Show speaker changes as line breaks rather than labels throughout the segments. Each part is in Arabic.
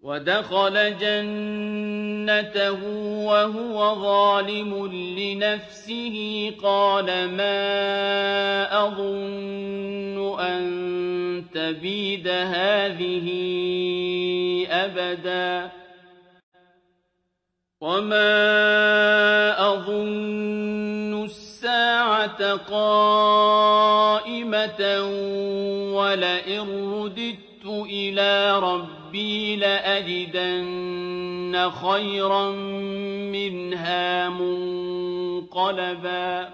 وَدَخَلَ جَنَّتَهُ وَهُوَ ظَالِمٌ لِّنَفْسِهِ قَالَ مَا أَظُنُّ أَن تَبِيدَ هَٰذِهِ أَبَدًا وَمَا أَظُنُّ السَّاعَةَ قَائِمَةً وَلَئِن رُّدِدتُّ إِلَىٰ رَبِّي لَأَجِدَنَّ خَيْرًا مِّنْهَا مُنقَلَبًا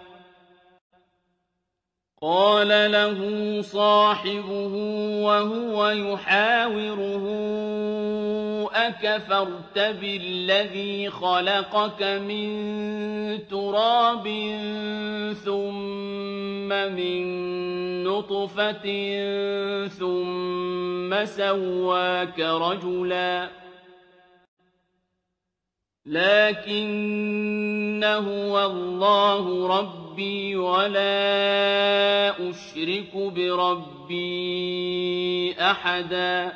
قَالَ لَهُ صَاحِبُهُ وَهُوَ يُحَاوِرُهُ أَكَفَرْتَ بِالَّذِي خَلَقَكَ مِن تُرَابٍ ثُمَّ مِن نُّطْفَةٍ ثُمَّ سَوَّاكَ رَجُلًا لَّٰكِنَّ هُوَ اللَّهُ رَبِّي وَلَا أُشْرِكُ بِرَبِّي أَحَدًا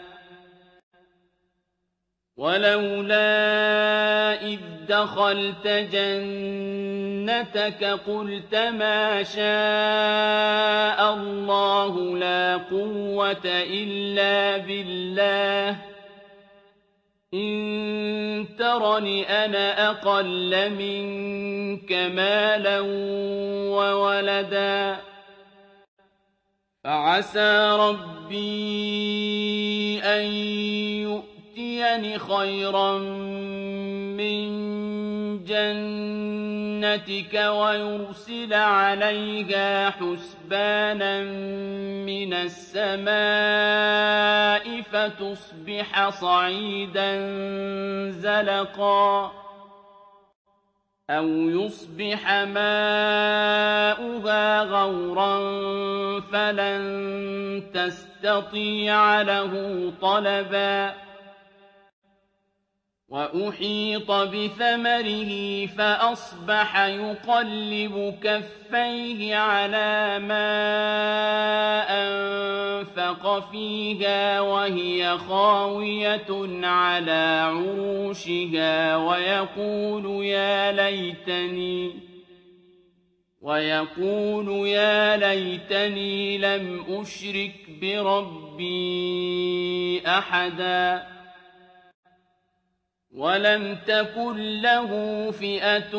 وَلَوْلَا إِذْ دَخَلْتَ جَنَّتَكَ قُلْتَ مَا شَاءَ اللَّهُ لَا قُوَّةَ إِلَّا بِاللَّهِ إِن تَرَنِ أَنَا أَقَلَّ مِنكَ مَالًا وَوَلَدًا فَعَسَىٰ رَبِّي أَن يُؤْتِيَنِ خَيْرًا مِّن جَنَّتِكَ وَيُرْسِلَ عَلَيْهَا حُسْبَانًا مِّنَ السَّمَاءِ فَتُصْبِحَ صَعِيدًا زَلَقًا أَوْ يُصْبِحَ مَاؤُهَا غَوْرًا فَلَن تَسْتَطِيعَ لَهُ طَلَبًا وَأُحِيطَ بِثَمَرِهِ فَأَصْبَحَ يُقَلِّبُ كَفَّيْهِ عَلَىٰ مَا أَنفَقَ فِيهَا وَهِيَ خَاوِيَةٌ عَلَىٰ عُرُوشِهَا وَيَقُولُ يَا لَيْتَنِي لَمْ أُشْرِكْ بِرَبِّي أَحَدًا وَلَمْ تَكُن لَّهُ فِئَةٌ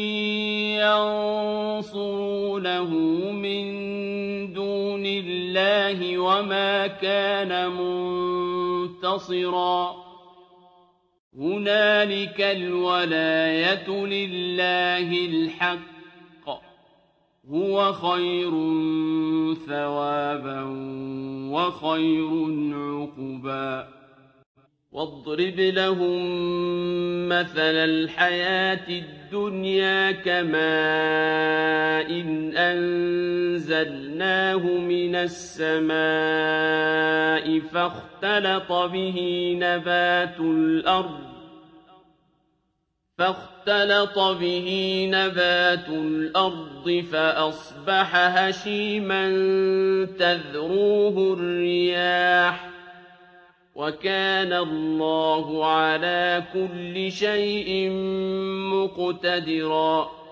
يَنصُرُونَهُ مِن دُونِ اللَّهِ وَمَا كَانَ مُنتَصِرًا هُنَالِكَ الْوَلَايَةُ لِلَّهِ الْحَقِّ هُوَ خَيْرٌ ثَوَابًا وَخَيْرٌ عُقْبًا وَاضْرِبْ لَهُم مَّثَلَ الْحَيَاةِ الدُّنْيَا كَمَاءٍ أَنزَلْنَاهُ مِنَ السَّمَاءِ فَاخْتَلَطَ بِهِ نَبَاتُ الْأَرْضِ فَأَصْبَحَ هَشِيمًا تَذْرُوهُ الرِّيَاحُ وَكَانَ اللَّهُ عَلَىٰ كُلِّ شَيْءٍ مُّقْتَدِرًا